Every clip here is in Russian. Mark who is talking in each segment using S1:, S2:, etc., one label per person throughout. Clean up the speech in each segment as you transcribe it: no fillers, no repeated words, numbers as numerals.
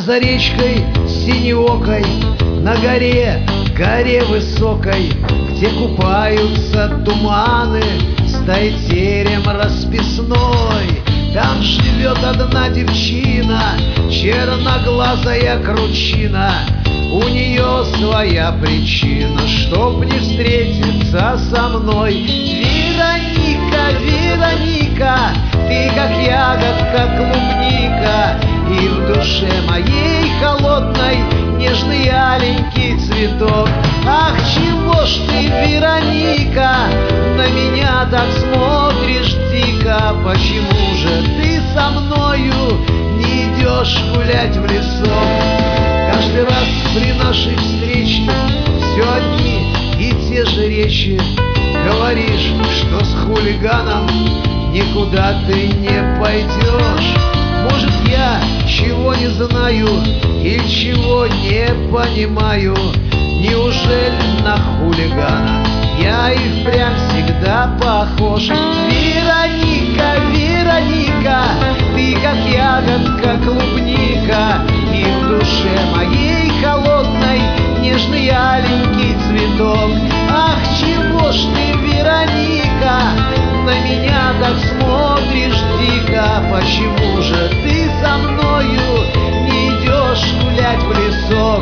S1: за речкой синеокой, на горе, горе высокой, где купаются туманы, стоит терем расписной. Там живет одна девчина, черноглазая кручина. У нее своя причина, чтоб не встретиться со мной. Вероника, Вероника, ты как ягодка, клубника, и в душе моей холодной нежный аленький цветок. Ах, чего ж ты, Вероника, на меня так смотришь дико? Почему же ты со мною не идешь гулять в лесок? Каждый раз при нашей встрече все одни и те же речи. Говоришь, что с хулиганом никуда ты не пойдешь. Может, я чего не знаю и чего не понимаю? Неужели на хулигана я и впрямь всегда похож? Вероника, Вероника, ты как ягодка, клубника, и в душе моей холодной нежный аленький цветок. Ах, чего ж ты, Вероника, на меня так смотришь дико? Почему же ты со мною не идешь гулять в лесок?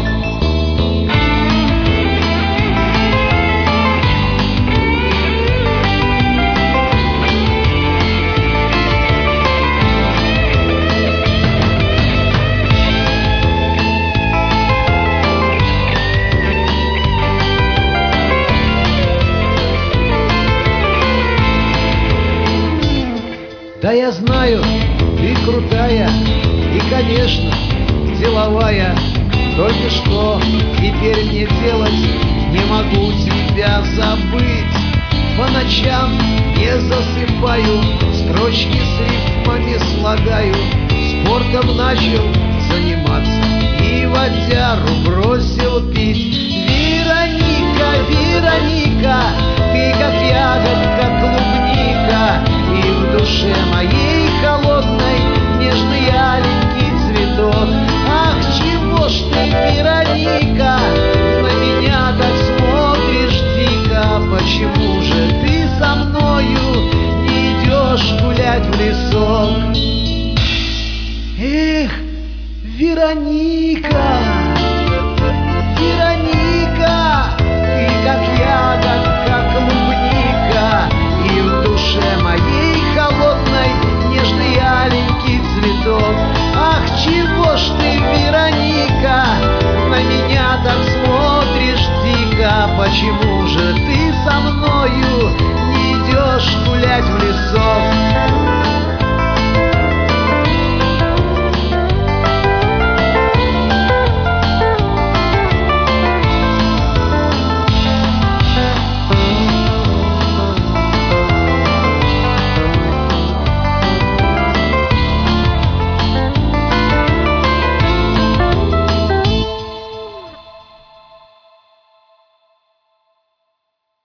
S1: Да я знаю, ты крутая и, конечно, деловая. Только что теперь мне делать? Не могу тебя забыть. По ночам не засыпаю, строчки с рифмами слагаю. Спортом начал заниматься и водяру бросил пить. Вероника, Вероника, ты как ягодка, клубника, и в душе моей холодной нежный аленький цветок. Ах, чего ж ты, Вероника, на меня так смотришь дико? Почему же ты со мною не идешь гулять в лесок? Эх, Вероника, Вероника, ты как ягодка, клубника, и в душе моей холодной нежный аленький цветок. Ах, чего ж ты, Вероника, на меня так смотришь дико? Почему же ты со мною не идешь гулять в лесок?